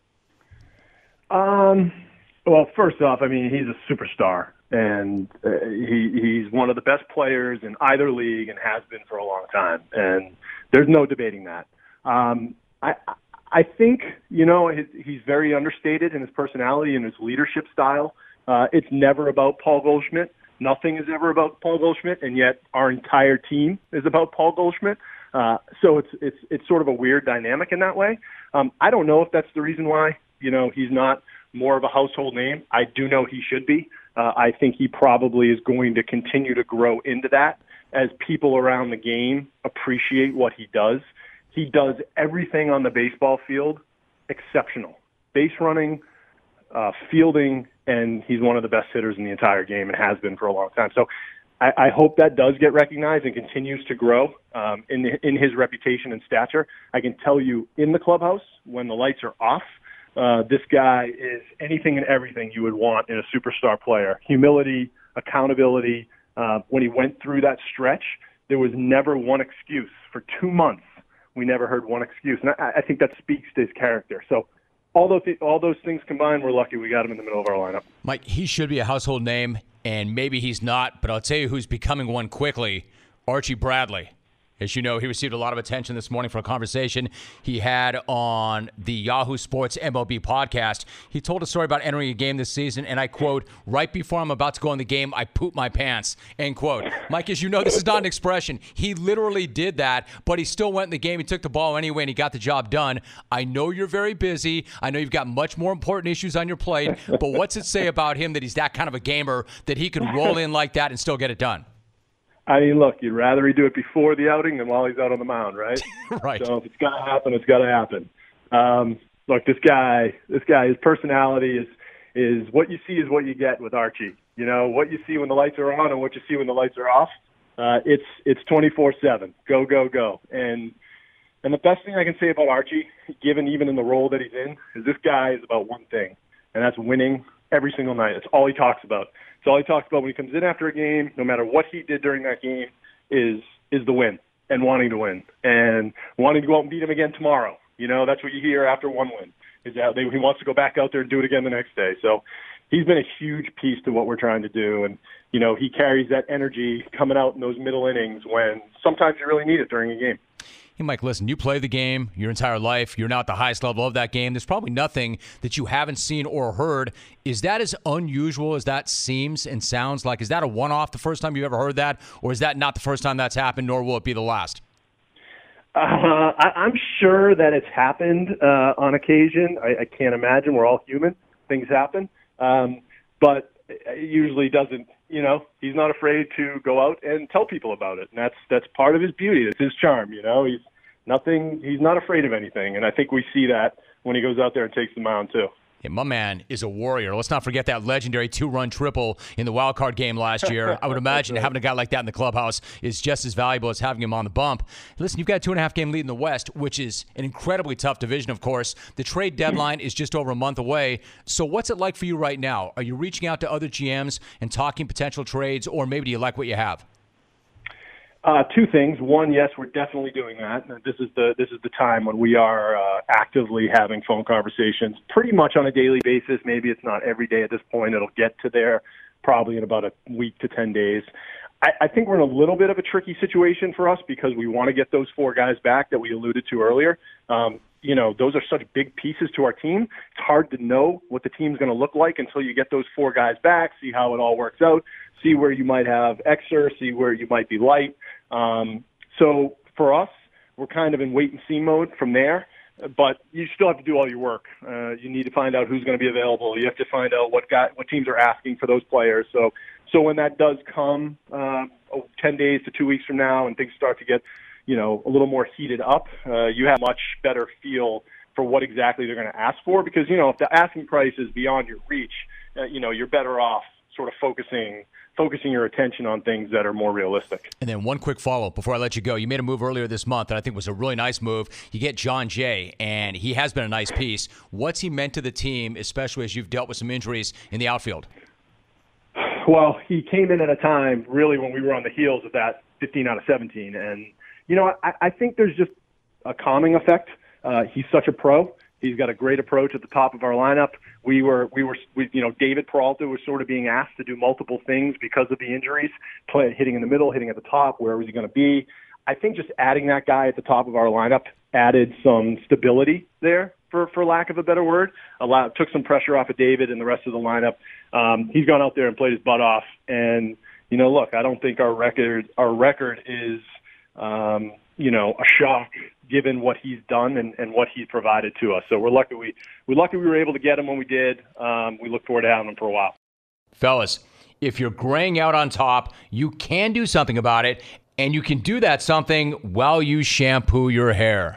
Um, well, first off, I mean, he's a superstar, and uh, he he's one of the best players in either league and has been for a long time, and there's no debating that. Um, I I think, you know, his, he's very understated in his personality and his leadership style. Uh, it's never about Paul Goldschmidt. Nothing is ever about Paul Goldschmidt, and yet our entire team is about Paul Goldschmidt. Uh, so it's it's it's sort of a weird dynamic in that way. Um, I don't know if that's the reason why, you know, he's not more of a household name. I do know he should be. Uh, I think he probably is going to continue to grow into that as people around the game appreciate what he does. He does everything on the baseball field exceptional. Base running, uh, fielding, and he's one of the best hitters in the entire game and has been for a long time. So I, I hope that does get recognized and continues to grow um, in in his reputation and stature. I can tell you, in the clubhouse, when the lights are off, uh, this guy is anything and everything you would want in a superstar player. Humility, accountability. Uh, when he went through that stretch, there was never one excuse. For two months, we never heard one excuse. And I, I think that speaks to his character. So all those, all those things combined, we're lucky we got him in the middle of our lineup. Mike, he should be a household name, and maybe he's not, but I'll tell you who's becoming one quickly, Archie Bradley. As you know, he received a lot of attention this morning for a conversation he had on the Yahoo Sports M L B podcast. He told a story about entering a game this season, and I quote, right before I'm about to go in the game, I poop my pants, end quote. Mike, as you know, this is not an expression. He literally did that, but he still went in the game. He took the ball anyway, and he got the job done. I know you're very busy. I know you've got much more important issues on your plate, but what's it say about him that he's that kind of a gamer that he can roll in like that and still get it done? I mean, look, you'd rather he do it before the outing than while he's out on the mound, right? Right. So if it's got to happen, it's got to happen. Um, look, this guy, this guy, his personality is is what you see is what you get with Archie. You know, what you see when the lights are on and what you see when the lights are off. Uh, it's it's twenty-four seven. Go, go, go. And and the best thing I can say about Archie, given even in the role that he's in, is this guy is about one thing, and that's winning every single night. That's all he talks about. It's all he talks about when he comes in after a game, no matter what he did during that game, is is the win and wanting to win and wanting to go out and beat him again tomorrow. You know, that's what you hear after one win, is that they, he wants to go back out there and do it again the next day. So he's been a huge piece to what we're trying to do. And, you know, he carries that energy coming out in those middle innings when sometimes you really need it during a game. Hey, Mike, listen, you play the game your entire life. You're now at the highest level of that game. There's probably nothing that you haven't seen or heard. Is that as unusual as that seems and sounds like? Is that a one-off the first time you've ever heard that? Or is that not the first time that's happened, nor will it be the last? Uh, I, I'm sure that it's happened uh, on occasion. I, I can't imagine. We're all human. Things happen. Um, but it usually doesn't. You know, he's not afraid to go out and tell people about it. And that's that's part of his beauty. That's his charm, you know. He's nothing he's not afraid of anything. And I think we see that when he goes out there and takes the mound too. Hey, my man is a warrior. Let's not forget that legendary two-run triple in the wild card game last year. I would imagine having a guy like that in the clubhouse is just as valuable as having him on the bump. Listen, you've got a two-and-a-half game lead in the West, which is an incredibly tough division, of course. The trade deadline is just over a month away. So what's it like for you right now? Are you reaching out to other G Ms and talking potential trades, or maybe do you like what you have? Uh, two things. One, yes, we're definitely doing that. This is the this is the time when we are uh, actively having phone conversations, pretty much on a daily basis. Maybe it's not every day at this point. It'll get to there probably in about a week to ten days. I, I think we're in a little bit of a tricky situation for us because we want to get those four guys back that we alluded to earlier. Um, you know, those are such big pieces to our team. It's hard to know what the team's going to look like until you get those four guys back, see how it all works out, see where you might have extra, see where you might be light. Um, so for us, we're kind of in wait-and-see mode from there. But you still have to do all your work. Uh, you need to find out who's going to be available. You have to find out what guy, what teams are asking for those players. So, so when that does come, uh, ten days to two weeks from now, and things start to get, you know, a little more heated up, uh, you have a much better feel for what exactly they're going to ask for. Because you know, if the asking price is beyond your reach, uh, you know, you're better off sort of focusing. focusing your attention on things that are more realistic. And then one quick follow-up before I let you go. You made a move earlier this month that I think was a really nice move. You get John Jay, and he has been a nice piece. What's he meant to the team, especially as you've dealt with some injuries in the outfield? Well, he came in at a time, really, when we were on the heels of that fifteen out of seventeen. And, you know, I, I think there's just a calming effect. Uh, he's such a pro. He's got a great approach at the top of our lineup. We were, we were, we, you know, David Peralta was sort of being asked to do multiple things because of the injuries, play, hitting in the middle, hitting at the top. Where was he going to be? I think just adding that guy at the top of our lineup added some stability there, for, for lack of a better word. Allowed, took some pressure off of David and the rest of the lineup. Um, he's gone out there and played his butt off. And, you know, look, I don't think our record, our record is, um, you know, a shock given what he's done and, and what he's provided to us. So we're lucky we we're lucky we were able to get him when we did. Um, we look forward to having him for a while. Fellas, if you're graying out on top, you can do something about it, and you can do that something while you shampoo your hair.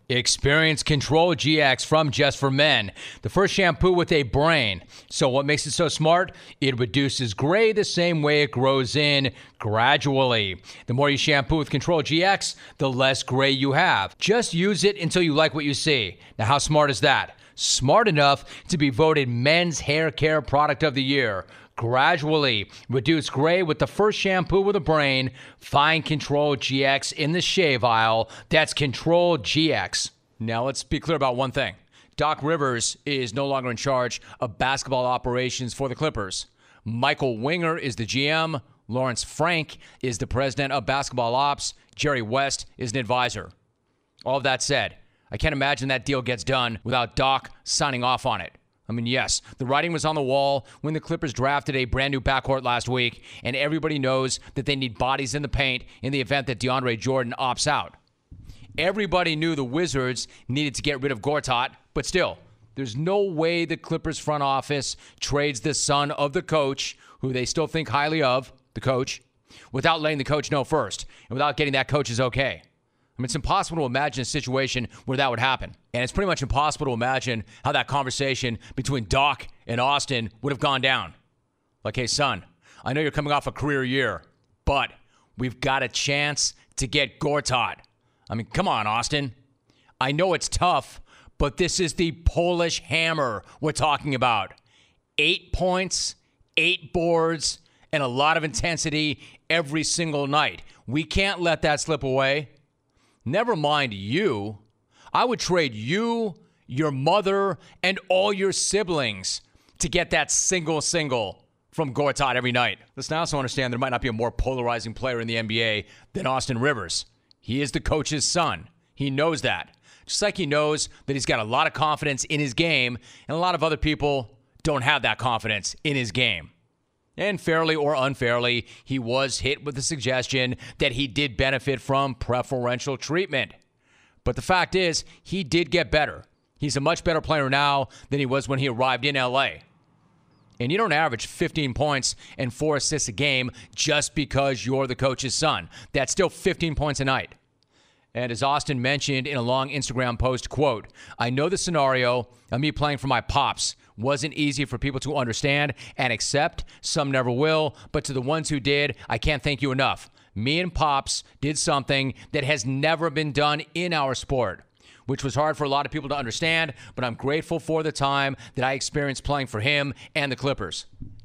Experience Control G X from Just for Men, the first shampoo with a brain. So what makes it so smart? It reduces gray the same way it grows in, gradually. The more you shampoo with Control G X, the less gray you have. Just use it until you like what you see. Now, how smart is that? Smart enough to be voted Men's Hair Care Product of the Year. Gradually reduce gray with the first shampoo with a brain. Find Control G X in the shave aisle. That's Control G X. Now let's be clear about one thing. Doc Rivers is no longer in charge of basketball operations for the Clippers. Michael Winger is the G M. Lawrence Frank is the president of basketball ops. Jerry West is an advisor. All of that said, I can't imagine that deal gets done without Doc signing off on it. I mean, yes, the writing was on the wall when the Clippers drafted a brand new backcourt last week, and everybody knows that they need bodies in the paint in the event that DeAndre Jordan opts out. Everybody knew the Wizards needed to get rid of Gortat, but still, there's no way the Clippers front office trades the son of the coach, who they still think highly of, the coach, without letting the coach know first, and without getting that coach's okay. I mean, it's impossible to imagine a situation where that would happen. And it's pretty much impossible to imagine how that conversation between Doc and Austin would have gone down. Like, hey, son, I know you're coming off a career year, but we've got a chance to get Gortat. I mean, come on, Austin. I know it's tough, but this is the Polish hammer we're talking about. Eight points, eight boards, and a lot of intensity every single night. We can't let that slip away. Never mind you. I would trade you, your mother, and all your siblings to get that single single from Gortat every night. Listen, I also understand there might not be a more polarizing player in the N B A than Austin Rivers. He is the coach's son. He knows that. Just like he knows that he's got a lot of confidence in his game, and a lot of other people don't have that confidence in his game. And fairly or unfairly, he was hit with the suggestion that he did benefit from preferential treatment. But the fact is, he did get better. He's a much better player now than he was when he arrived in L A. And you don't average fifteen points and four assists a game just because you're the coach's son. That's still fifteen points a night. And as Austin mentioned in a long Instagram post, quote, I know the scenario of me playing for my pops wasn't easy for people to understand and accept. Some never will, but to the ones who did, I can't thank you enough. Me and Pops did something that has never been done in our sport, which was hard for a lot of people to understand, but I'm grateful for the time that I experienced playing for him and the Clippers.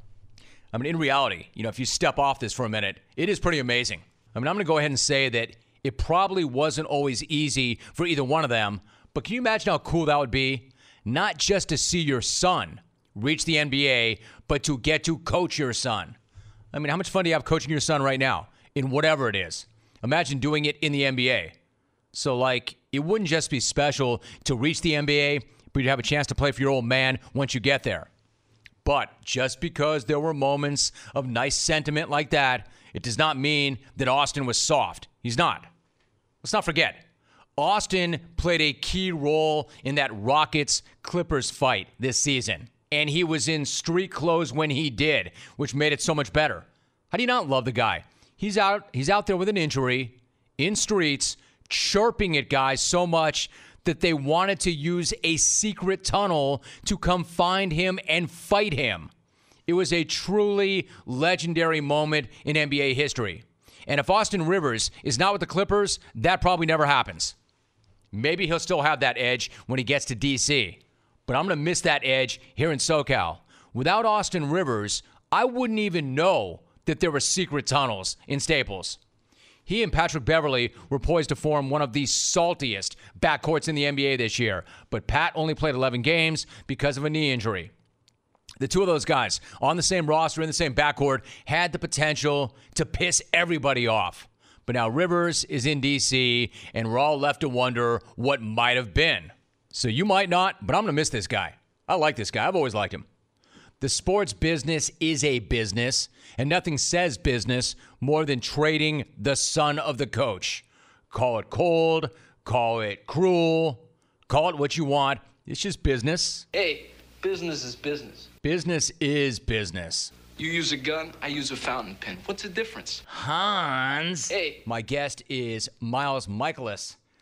I mean, in reality, you know, if you step off this for a minute, it is pretty amazing. I mean, I'm going to go ahead and say that it probably wasn't always easy for either one of them, but can you imagine how cool that would be? Not just to see your son reach the N B A, but to get to coach your son. I mean, how much fun do you have coaching your son right now in whatever it is? Imagine doing it in the N B A. So, like, it wouldn't just be special to reach the N B A, but you'd have a chance to play for your old man once you get there. But just because there were moments of nice sentiment like that, it does not mean that Austin was soft. He's not. Let's not forget. Austin played a key role in that Rockets-Clippers fight this season. And he was in street clothes when he did, which made it so much better. How do you not love the guy? He's out, he's out there with an injury, in streets, chirping at guys so much that they wanted to use a secret tunnel to come find him and fight him. It was a truly legendary moment in N B A history. And if Austin Rivers is not with the Clippers, that probably never happens. Maybe he'll still have that edge when he gets to D C, but I'm going to miss that edge here in SoCal. Without Austin Rivers, I wouldn't even know that there were secret tunnels in Staples. He and Patrick Beverley were poised to form one of the saltiest backcourts in the N B A this year, but Pat only played eleven games because of a knee injury. The two of those guys on the same roster in the same backcourt had the potential to piss everybody off. But now Rivers is in D C, and we're all left to wonder what might have been. So you might not, but I'm going to miss this guy. I like this guy. I've always liked him. The sports business is a business, and nothing says business more than trading the son of the coach. Call it cold, call it cruel, call it what you want. It's just business. Hey, business is business. Business is business. You use a gun, I use a fountain pen. What's the difference? Hans. Hey. My guest is Miles Michaelis.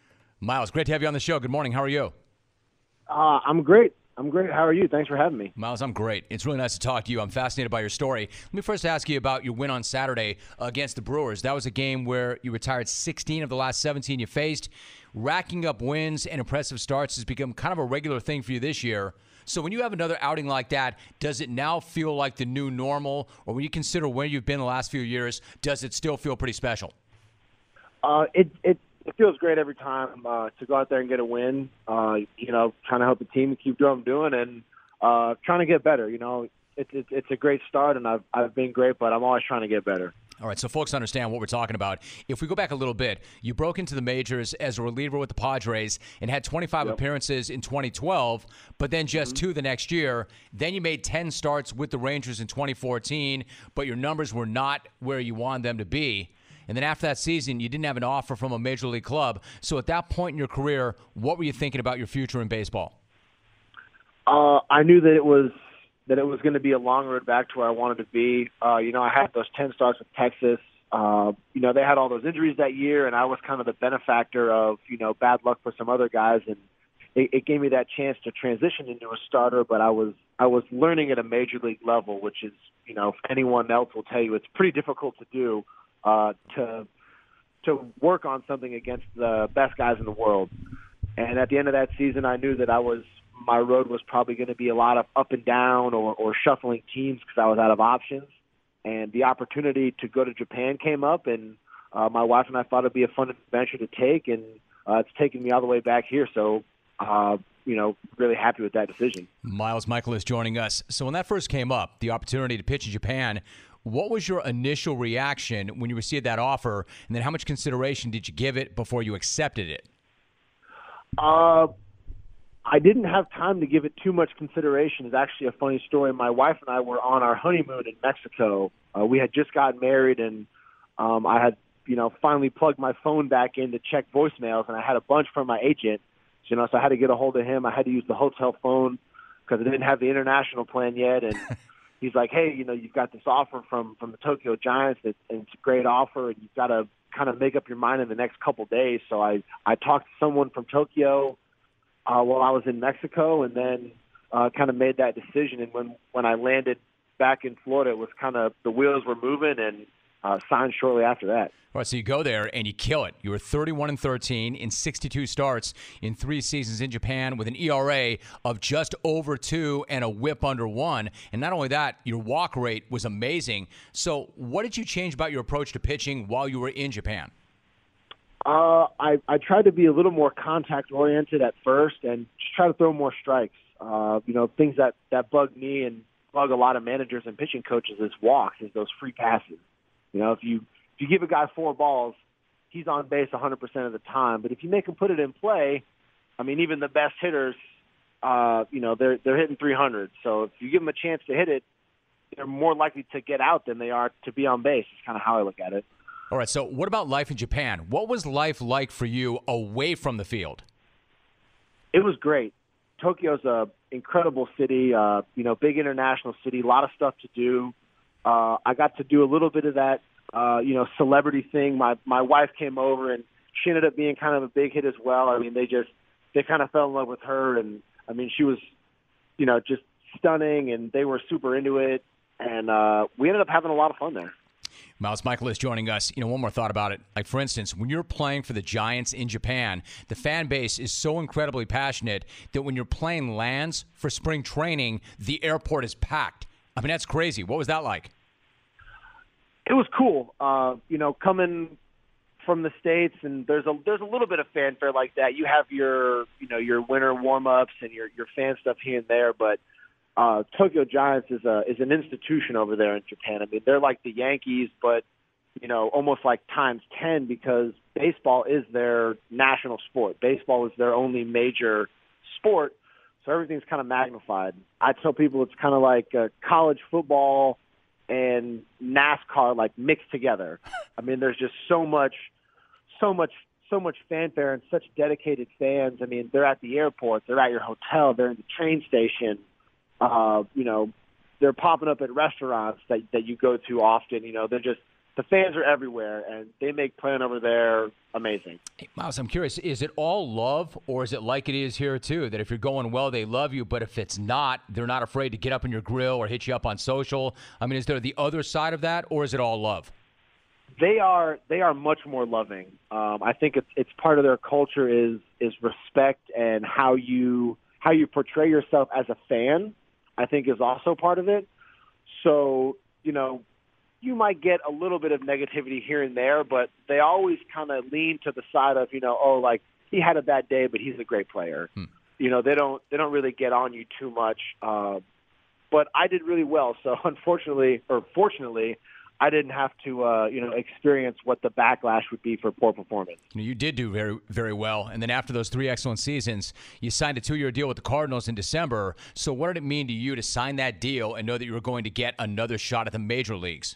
Miles, great to have you on the show. Good morning. How are you? Uh, I'm great. I'm great. How are you? Thanks for having me. Miles, I'm great. It's really nice to talk to you. I'm fascinated by your story. Let me first ask you about your win on Saturday against the Brewers. That was a game where you retired sixteen of the last seventeen you faced. Racking up wins and impressive starts has become kind of a regular thing for you this year. So when you have another outing like that, does it now feel like the new normal? Or when you consider where you've been the last few years, does it still feel pretty special? Uh, it, it it feels great every time uh, to go out there and get a win. Uh, you know, trying to help the team keep doing what I'm doing and uh, trying to get better. You know, it's it, it's a great start, and I've I've been great, but I'm always trying to get better. All right, so folks understand what we're talking about. If we go back a little bit, you broke into the majors as a reliever with the Padres and had twenty-five yep. appearances in twenty twelve, but then just mm-hmm. two the next year. Then you made ten starts with the Rangers in twenty fourteen, but your numbers were not where you wanted them to be. And then after that season, you didn't have an offer from a major league club. So at that point in your career, what were you thinking about your future in baseball? Uh, I knew that it was that it was going to be a long road back to where I wanted to be. Uh, you know, I had those ten starts with Texas. Uh, you know, they had all those injuries that year, and I was kind of the benefactor of, you know, bad luck for some other guys. And it, it gave me that chance to transition into a starter, but I was I was learning at a major league level, which is, you know, if anyone else will tell you, it's pretty difficult to do. Uh, to to work on something against the best guys in the world. And at the end of that season, I knew that I was my road was probably going to be a lot of up and down or, or shuffling teams because I was out of options. And the opportunity to go to Japan came up, and uh, my wife and I thought it'd be a fun adventure to take, and uh, it's taken me all the way back here. So, uh, you know, really happy with that decision. Miles Michael is joining us. So when that first came up, the opportunity to pitch in Japan, what was your initial reaction when you received that offer, and then how much consideration did you give it before you accepted it? Uh, I didn't have time to give it too much consideration. It's actually a funny story. My wife and I were on our honeymoon in Mexico. Uh, we had just gotten married, and um, I had, you know, finally plugged my phone back in to check voicemails, and I had a bunch from my agent. You know, so I had to get a hold of him. I had to use the hotel phone because I didn't have the international plan yet, and he's like, hey, you know, you've got this offer from, from the Tokyo Giants, that, and it's a great offer, and you've got to kind of make up your mind in the next couple days. So I, I talked to someone from Tokyo uh, while I was in Mexico, and then uh, kind of made that decision. And when, when I landed back in Florida, it was kind of the wheels were moving, and uh, signed shortly after that. All right, so you go there and you kill it. You were thirty-one and thirteen in sixty-two starts in three seasons in Japan with an E R A of just over two and a whip under one. And not only that, your walk rate was amazing. So what did you change about your approach to pitching while you were in Japan? Uh, I, I tried to be a little more contact-oriented at first and just try to throw more strikes. Uh, you know, things that, that bug me and bug a lot of managers and pitching coaches is walks, is those free passes. You know, if you if you give a guy four balls, he's on base one hundred percent of the time. But if you make him put it in play, I mean, even the best hitters, uh, you know, they're they're hitting three hundred. So if you give them a chance to hit it, they're more likely to get out than they are to be on base. It's kind of how I look at it. All right, so what about life in Japan? What was life like for you away from the field? It was great. Tokyo's a incredible city, uh, you know, big international city, a lot of stuff to do. Uh, I got to do a little bit of that, uh, you know, celebrity thing. My my wife came over, and she ended up being kind of a big hit as well. I mean, they just they kind of fell in love with her, and I mean, she was, you know, just stunning, and they were super into it, and uh, we ended up having a lot of fun there. Miles Michael is joining us. You know, one more thought about it. Like, for instance, when you're playing for the Giants in Japan, the fan base is so incredibly passionate that when you're playing lands for spring training, the airport is packed. I mean, that's crazy. What was that like? It was cool. Uh, you know, coming from the States, and there's a there's a little bit of fanfare like that. You have your, you know, your winter warm-ups and your, your fan stuff here and there, but uh, Tokyo Giants is a is an institution over there in Japan. I mean, they're like the Yankees, but, you know, almost like times ten, because baseball is their national sport. Baseball is their only major sport. So everything's kind of magnified. I tell people it's kind of like uh, college football and NASCAR, like, mixed together. I mean, there's just so much, so much, so much fanfare and such dedicated fans. I mean, they're at the airport, they're at your hotel, they're in the train station. Uh, you know, they're popping up at restaurants that that you go to often. You know, they're just the fans are everywhere, and they make playing over there amazing. Hey, Miles, I'm curious, is it all love, or is it like it is here, too, that if you're going well, they love you, but if it's not, they're not afraid to get up in your grill or hit you up on social? I mean, is there the other side of that, or is it all love? They are they are much more loving. Um, I think it's it's part of their culture is is respect, and how you how you portray yourself as a fan, I think, is also part of it. So, you know, you might get a little bit of negativity here and there, but they always kind of lean to the side of, you know, oh, like, he had a bad day, but he's a great player. Hmm. You know, they don't they don't really get on you too much. Uh, but I did really well, so unfortunately, or fortunately, I didn't have to, uh, you know, experience what the backlash would be for poor performance. You did do very, very well. And then after those three excellent seasons, you signed a two-year deal with the Cardinals in December. So what did it mean to you to sign that deal and know that you were going to get another shot at the major leagues?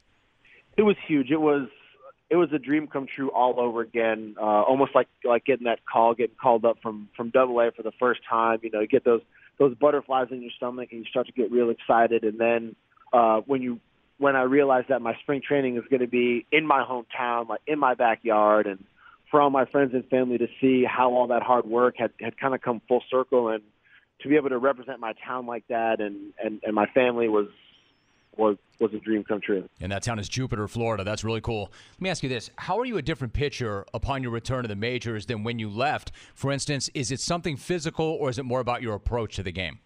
It was huge. It was it was a dream come true all over again. Uh, almost like like getting that call, getting called up from from Double A for the first time. You know, you get those those butterflies in your stomach, and you start to get real excited. And then uh, when you when I realized that my spring training is going to be in my hometown, like in my backyard, and for all my friends and family to see how all that hard work had, had kind of come full circle, and to be able to represent my town like that and, and, and my family was was was a dream come true. And that town is Jupiter, Florida. That's really cool. Let me ask you this. How are you a different pitcher upon your return to the majors than when you left? For instance, is it something physical, or is it more about your approach to the game?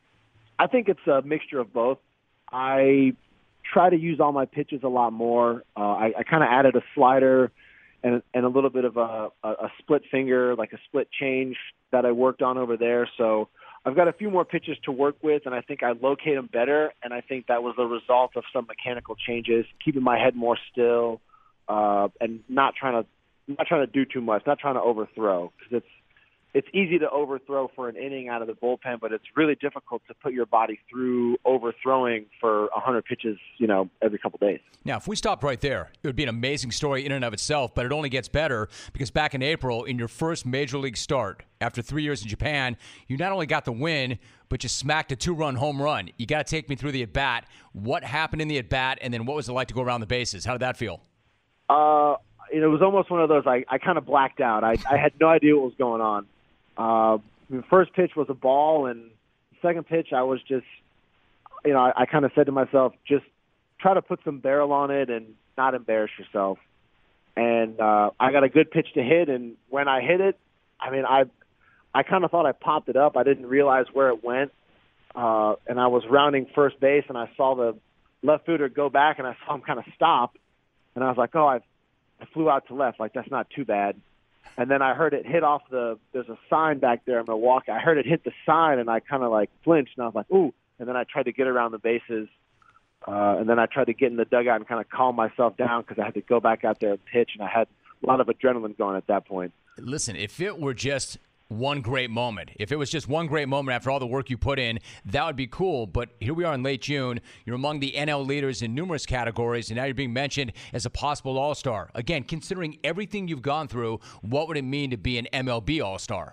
I think it's a mixture of both. I try to use all my pitches a lot more. Uh, I, I kind of added a slider and, and a little bit of a, a, a split finger, like a split change that I worked on over there. So I've got a few more pitches to work with, and I think I locate them better, and I think that was the result of some mechanical changes, keeping my head more still, uh, and not trying to not trying to do too much, not trying to overthrow, because it's it's easy to overthrow for an inning out of the bullpen, but it's really difficult to put your body through overthrowing for one hundred pitches, you know, every couple days. Now, if we stopped right there, it would be an amazing story in and of itself, but it only gets better because back in April, in your first major league start, after three years in Japan, you not only got the win, but you smacked a two-run home run. You got to take me through the at-bat. What happened in the at-bat, and then what was it like to go around the bases? How did that feel? Uh, it was almost one of those, I, I kind of blacked out. I, I had no idea what was going on. Uh, the first pitch was a ball, and the second pitch I was just, you know, I, I kind of said to myself, just try to put some barrel on it and not embarrass yourself. And uh, I got a good pitch to hit, and when I hit it, I mean, I I kind of thought I popped it up. I didn't realize where it went, uh, and I was rounding first base, and I saw the left fielder go back, and I saw him kind of stop, and I was like, oh, I, I flew out to left. Like, that's not too bad. And then I heard it hit off the – there's a sign back there in Milwaukee. I heard it hit the sign, and I kind of, like, flinched, and I was like, ooh. And then I tried to get around the bases, uh, and then I tried to get in the dugout and kind of calm myself down because I had to go back out there and pitch, and I had a lot of adrenaline going at that point. Listen, if it were just – one great moment. If it was just one great moment after all the work you put in, that would be cool. But here we are in late June. You're among the N L leaders in numerous categories, and now you're being mentioned as a possible All-Star. Again, considering everything you've gone through, what would it mean to be an M L B All-Star?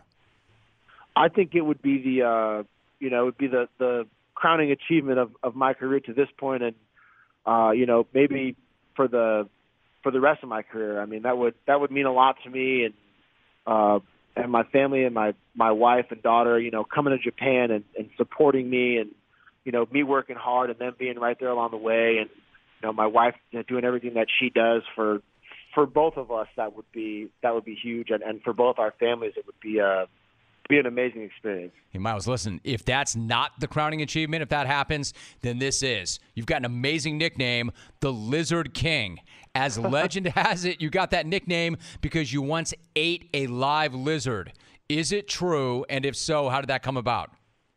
I think it would be the, uh, you know, it would be the, the crowning achievement of, of my career to this point, and uh, you know, maybe for the for the rest of my career. I mean, that would that would mean a lot to me, and. Uh, and my family and my, my wife and daughter, you know, coming to Japan and, and supporting me and, you know, me working hard and them being right there along the way. And, you know, my wife, you know, doing everything that she does for, for both of us, that would be, that would be huge. And, and for both our families, it would be a, be an amazing experience. Hey, Miles, listen, if that's not the crowning achievement, if that happens, then this is. You've got an amazing nickname, the Lizard King. As legend has it, you got that nickname because you once ate a live lizard. Is it true? And if so, how did that come about?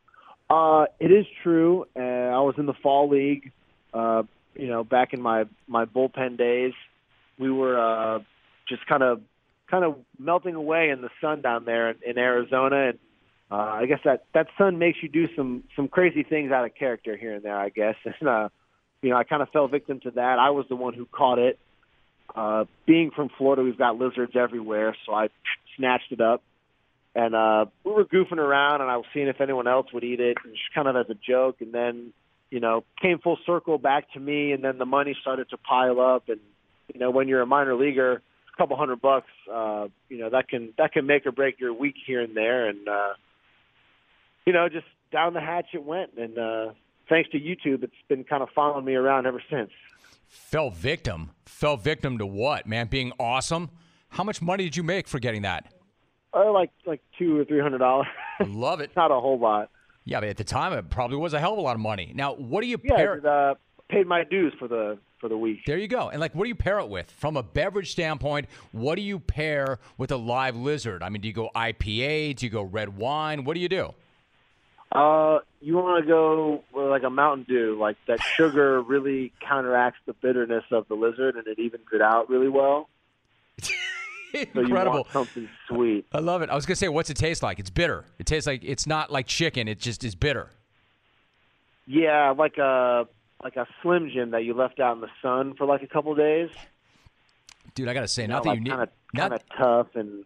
Uh, it is true. Uh, I was in the fall league, uh, you know, back in my, my bullpen days. We were uh, just kind of kind of melting away in the sun down there in, in Arizona. And uh, I guess that, that sun makes you do some, some crazy things out of character here and there, I guess. And, uh, you know, I kind of fell victim to that. I was the one who caught it. Uh, being from Florida, we've got lizards everywhere, so I snatched it up. And uh, we were goofing around, and I was seeing if anyone else would eat it, just kind of as a joke. And then you know, came full circle back to me, and then the money started to pile up. And, you know, when you're a minor leaguer, a couple hundred bucks, uh, you know, that can that can make or break your week here and there. And, uh, you know, just down the hatch it went. And uh, thanks to YouTube, it's been kind of following me around ever since. Fell victim. Fell victim to what, man? Being awesome? How much money did you make for getting that? Uh, like like two or three hundred dollars. I love it. Not a whole lot. Yeah, but at the time it probably was a hell of a lot of money. Now, what do you Yeah, pair? it, uh, paid my dues for the for the week. There you go. And like, what do you pair it with? From a beverage standpoint, what do you pair with a live lizard? I mean, do you go I P A? Do you go red wine? What do you do? Uh, you want to go with like a Mountain Dew, like that sugar really counteracts the bitterness of the lizard, and it evens it out really well. So Incredible. you want something sweet. I love it. I was going to say, what's it taste like? It's bitter. It tastes like, it's not like chicken. It just is bitter. Yeah, like a like a Slim Jim that you left out in the sun for like a couple of days. Dude, I got to say, You not know, that like you need kinda, not, kinda tough and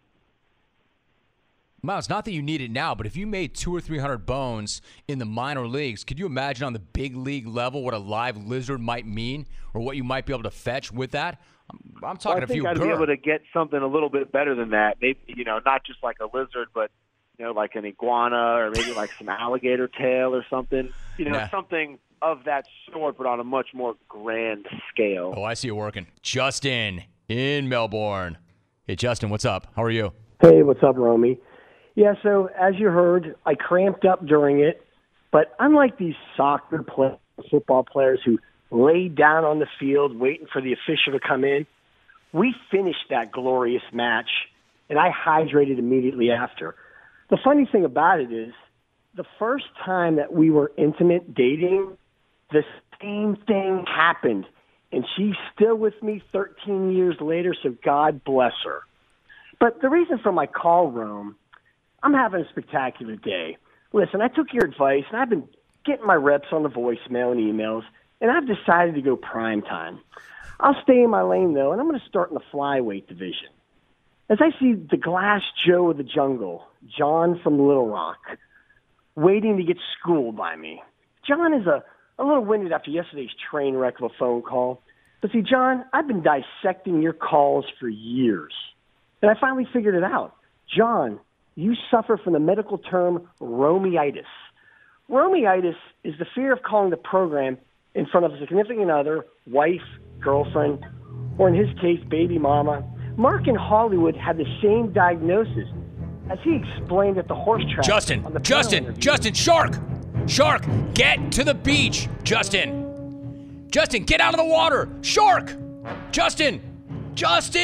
Miles, not that you need it now, but if you made two or three hundred bones in the minor leagues, could you imagine on the big league level what a live lizard might mean, or what you might be able to fetch with that? I'm, I'm talking well, I a think few. I'd gur- be able to get something a little bit better than that. Maybe, you know, not just like a lizard, but you know, like an iguana or maybe like some alligator tail or something. You know, Yeah. something of that sort, but on a much more grand scale. Oh, I see it working. Justin in Melbourne. Hey, Justin, what's up? How are you? Hey, what's up, Romy? Yeah, so as you heard, I cramped up during it, but unlike these soccer players, football players who laid down on the field waiting for the official to come in, we finished that glorious match, and I hydrated immediately after. The funny thing about it is, the first time that we were intimate dating, the same thing happened, and she's still with me thirteen years later, so God bless her. But the reason for my call, Rome, I'm having a spectacular day. Listen, I took your advice, and I've been getting my reps on the voicemail and emails, and I've decided to go prime time. I'll stay in my lane, though, and I'm going to start in the flyweight division. As I see the Glass Joe of the jungle, John from Little Rock, waiting to get schooled by me. John is a, a little winded after yesterday's train wreck of a phone call. But see, John, I've been dissecting your calls for years, and I finally figured it out. John, you suffer from the medical term Romeitis. Romeitis is the fear of calling the program in front of a significant other, wife, girlfriend, or in his case, baby mama. Mark in Hollywood had the same diagnosis, as he explained at the horse track. Justin, on the Justin, panel Justin, Shark! Shark, get to the beach, Justin! Justin, get out of the water! Shark! Justin! Justin!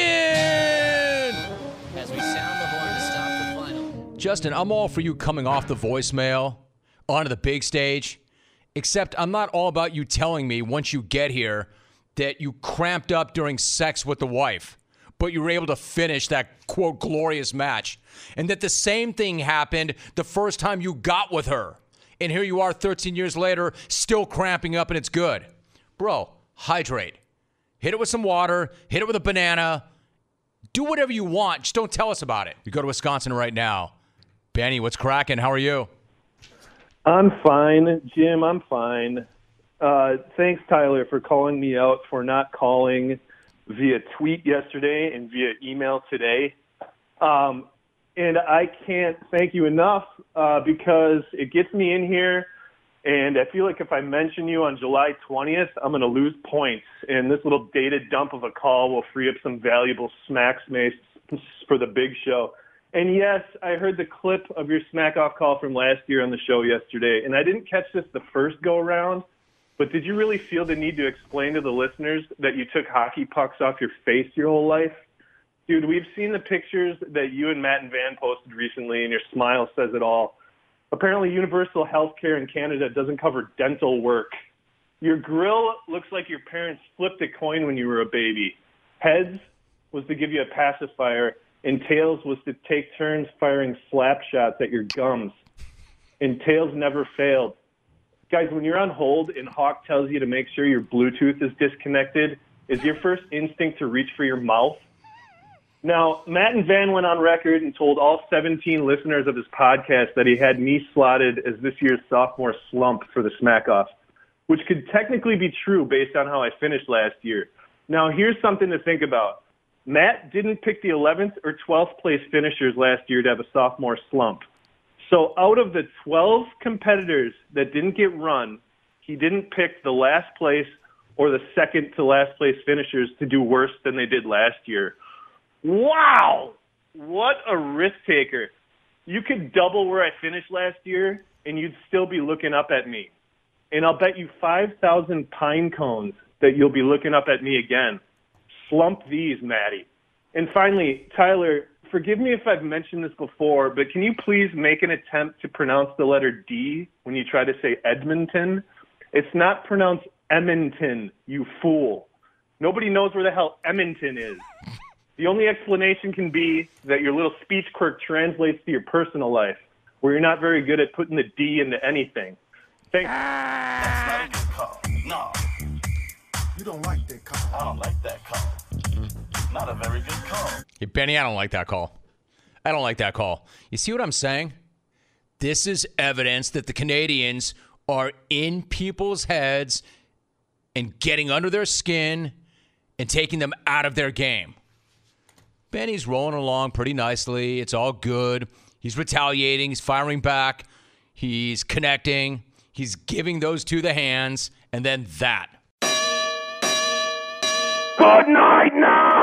As we sound the horn to stop the final. Justin, I'm all for you coming off the voicemail onto the big stage, except I'm not all about you telling me once you get here that you cramped up during sex with the wife, but you were able to finish that, quote, glorious match, and that the same thing happened the first time you got with her. And here you are thirteen years later, still cramping up, and it's good. Bro, hydrate. Hit it with some water. Hit it with a banana. Do whatever you want. Just don't tell us about it. You go to Wisconsin right now. Benny, what's cracking? How are you? I'm fine, Jim. I'm fine. Uh, thanks, Tyler, for calling me out for not calling via tweet yesterday and via email today. Um, and I can't thank you enough uh, because it gets me in here, and I feel like if I mention you on July twentieth, I'm going to lose points, and this little dated dump of a call will free up some valuable smack space for the big show. And yes, I heard the clip of your smack-off call from last year on the show yesterday, and I didn't catch this the first go-around, but did you really feel the need to explain to the listeners that you took hockey pucks off your face your whole life? Dude, we've seen the pictures that you and Matt and Van posted recently, and your smile says it all. Apparently, universal health care in Canada doesn't cover dental work. Your grill looks like your parents flipped a coin when you were a baby. Heads was to give you a pacifier, and tails was to take turns firing slap shots at your gums. And tails never failed. Guys, when you're on hold and Hawk tells you to make sure your Bluetooth is disconnected, is your first instinct to reach for your mouth? Now, Matt and Van went on record and told all seventeen listeners of his podcast that he had me slotted as this year's sophomore slump for the Smack Off. which could technically be true based on how I finished last year. Now, here's something to think about. Matt didn't pick the eleventh or twelfth place finishers last year to have a sophomore slump. So out of the twelve competitors that didn't get run, he didn't pick the last place or the second to last place finishers to do worse than they did last year. Wow! What a risk taker. You could double where I finished last year, and you'd still be looking up at me. And I'll bet you five thousand pine cones that you'll be looking up at me again. Slump these, Maddie. And finally, Tyler, forgive me if I've mentioned this before, but can you please make an attempt to pronounce the letter D when you try to say Edmonton? It's not pronounced Edmonton, you fool. Nobody knows where the hell Edmonton is. The only explanation can be that your little speech quirk translates to your personal life, where you're not very good at putting the D into anything. Thanks. That's not a good call. No. You don't like that call. I don't like that call. Not a very good call. Hey, Benny, I don't like that call. I don't like that call. You see what I'm saying? This is evidence that the Canadians are in people's heads and getting under their skin and taking them out of their game. Benny's rolling along pretty nicely. It's all good. He's retaliating. He's firing back. He's connecting. He's giving those two the hands. And then that. Good night now!